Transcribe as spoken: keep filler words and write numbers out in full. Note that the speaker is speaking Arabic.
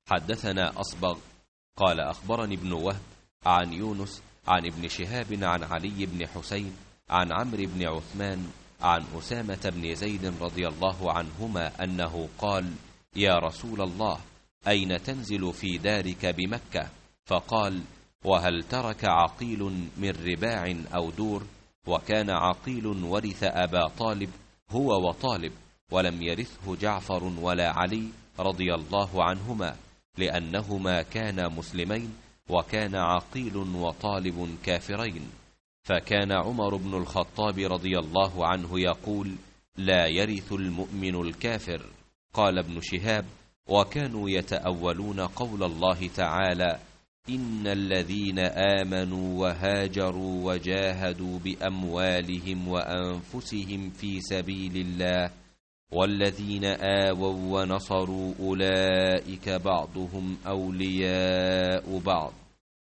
حدثنا أصبغ قال أخبرني ابن وهب عن يونس عن ابن شهاب عن علي بن حسين عن عمرو بن عثمان عن أسامة بن زيد رضي الله عنهما أنه قال: يا رسول الله، أين تنزل في دارك بمكة؟ فقال: وهل ترك عقيل من رباع أو دور؟ وكان عقيل ورث أبا طالب هو وطالب، ولم يرثه جعفر ولا علي رضي الله عنهما، لأنهما كانا مسلمين، وكان عقيل وطالب كافرين. فكان عمر بن الخطاب رضي الله عنه يقول: لا يرث المؤمن الكافر. قال ابن شهاب: وكانوا يتأولون قول الله تعالى: إن الذين آمنوا وهاجروا وجاهدوا بأموالهم وأنفسهم في سبيل الله والذين آووا ونصروا أولئك بعضهم أولياء بعض